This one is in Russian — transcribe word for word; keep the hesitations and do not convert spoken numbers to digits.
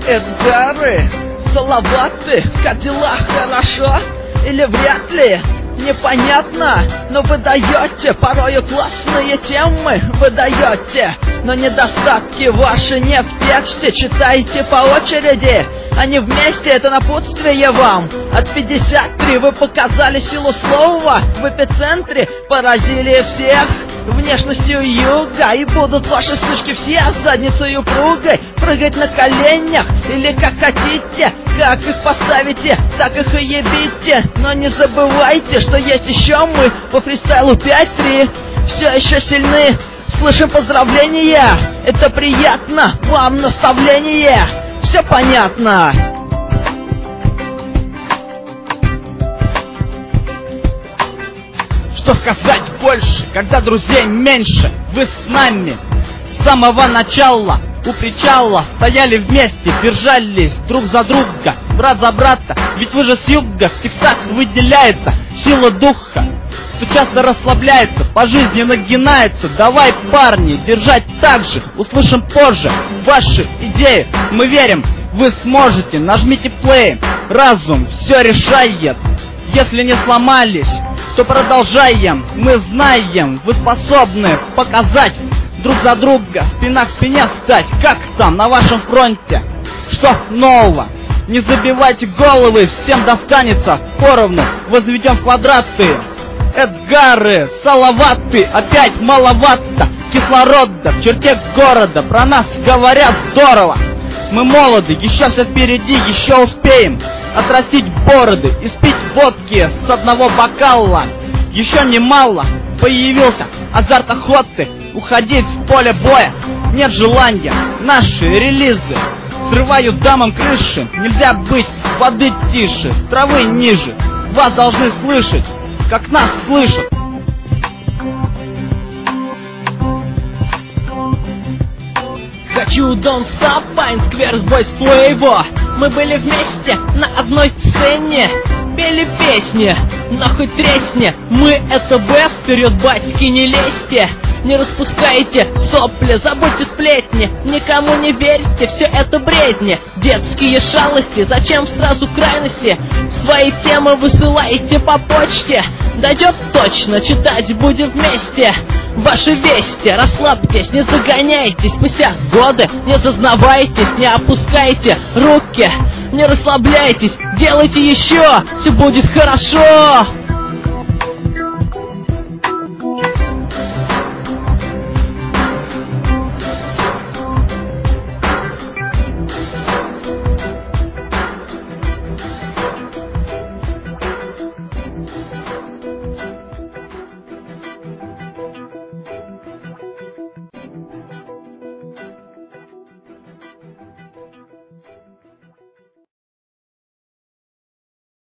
Эдгары, Салаваты, как дела, хорошо? Или вряд ли? Непонятно, но вы даете порою классные темы, вы даете, но недостатки ваши не в тексте. Читайте по очереди, а не вместе, это напутствие вам. От пятьдесят три вы показали силу слова, в эпицентре поразили всех внешностью юга. И будут ваши сышки все с задницей упругой прыгать на коленях или как хотите. Как их поставите, так их и ебите. Но не забывайте, что есть еще мы по фристайлу пять три. Все еще сильны, слышим поздравления. Это приятно, вам наставление. Все понятно. Что сказать больше, когда друзей меньше? Вы с нами с самого начала. У причала стояли вместе, держались друг за друга, брат за брата. Ведь вы же с юга, в Техас выделяется сила духа, кто часто расслабляется, по жизни нагинается. Давай, парни, держать так же, услышим позже ваши идеи. Мы верим, вы сможете, нажмите плей, разум все решает. Если не сломались, то продолжаем. Мы знаем, вы способны показать друг за друга, спина к спине стать. Как там на вашем фронте? Что нового? Не забивайте головы, всем достанется поровну. Возведем квадраты. Эдгары, Салаваты, опять маловато кислорода в черте города. Про нас говорят здорово. Мы молоды, еще все впереди, еще успеем отрастить бороды и спить водки с одного бокала. Еще немало появился азарт охоты уходить в поле боя. Нет желания, наши релизы срывают дамам крыши. Нельзя быть воды тише, травы ниже. Вас должны слышать, как нас слышат. Хочу Don't Stop, Pine Squares, Boys Flavor. Мы были вместе на одной сцене, пели песни, нахуй тресни. Мы это бест, вперед, батьки, не лезьте. Не распускайте сопли, забудьте сплетни. Никому не верьте, все это бредни. Детские шалости, зачем сразу крайности? Свои темы высылайте по почте. Дойдет точно, читать будем вместе. Ваши вести, расслабьтесь, не загоняйтесь. Спустя годы не зазнавайтесь, не опускайте руки, не расслабляйтесь, делайте еще, все будет хорошо.